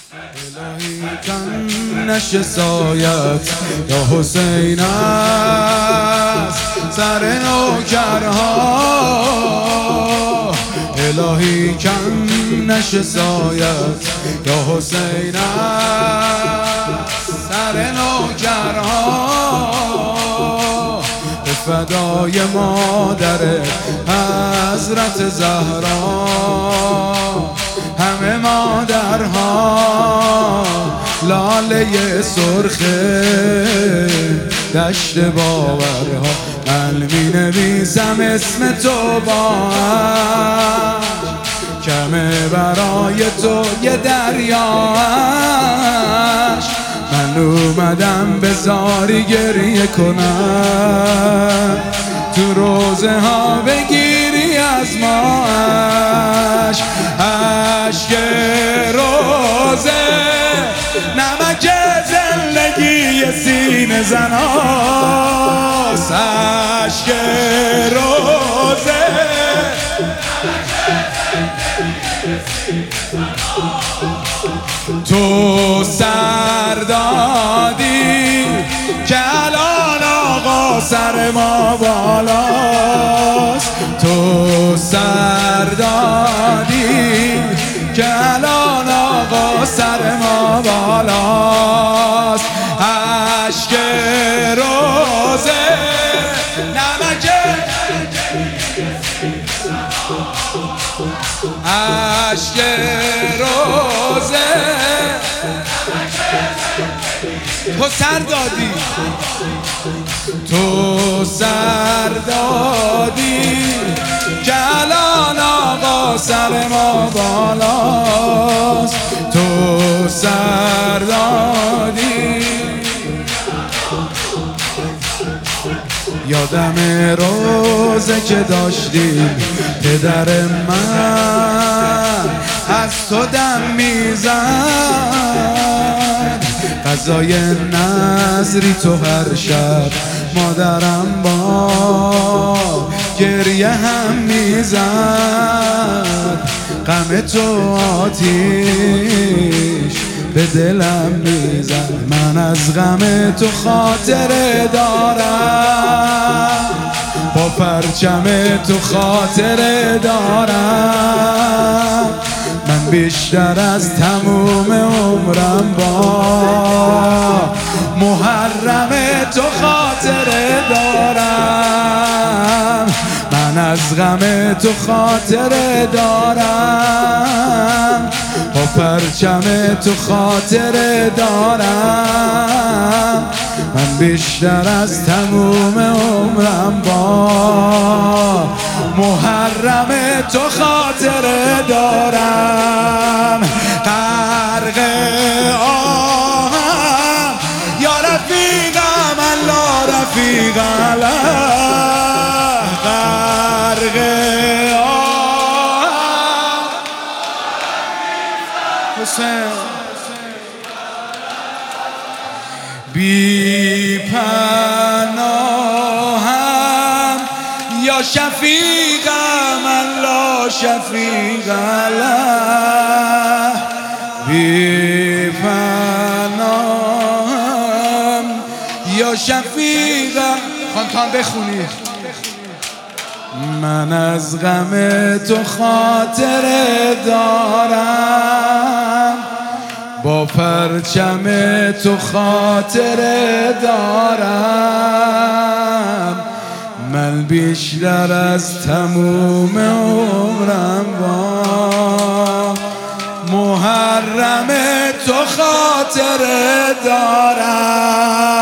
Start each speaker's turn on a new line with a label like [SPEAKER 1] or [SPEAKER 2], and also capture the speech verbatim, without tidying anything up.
[SPEAKER 1] الهی کن نشه سایت یا حسین از سر نوکرها. الهی کن نشه سایت یا حسین از سر نوکرها. به فدای مادر حضرت زهرا همه مادرها لاله سرخ دشت باورها. من می نویسم اسم تو با کمه برای تو یه دریاش. من اومدم به زاری گریه کنم تو روزه ها بگیری از ماش. عشق روزه نمک زندگی سینه زناست. عشق روزه تو سر دادی که الان آقا سر ما بالاست. تو سر دادی که الان آقا سر ما بالاست. عشق روزه نمک عشق روزه تو سر دادی تو سر دادی که الان آقا سر ما بالاست. تو سر دادی یادم روزه که داشتی پدر من از تو دم میزد. غذای نظری تو هر شب مادرم با گریه هم میزد. غم تو آتیش به دلم میزد. من از غم تو خاطره دارم با پرچم تو خاطره دارم. من بیشتر از تموم عمرم با محرم تو خاطره دارم. من از غم تو خاطره دارم با پرچم تو خاطره دارم. من بیشتر از تموم عمرم با محرم تو خاطره دارم. غرق آهم یا رفیقم الله رفیق الله. غرق آهم حسین بی پناهم یا شفیقم الله شفیق الله. بی پناهم یا شفیقم خانتان بخونی. من از غم تو خاطره دارم با پرچم تو خاطره دارم. من بیشتر از تموم عمرم با محرم تو خاطره دارم.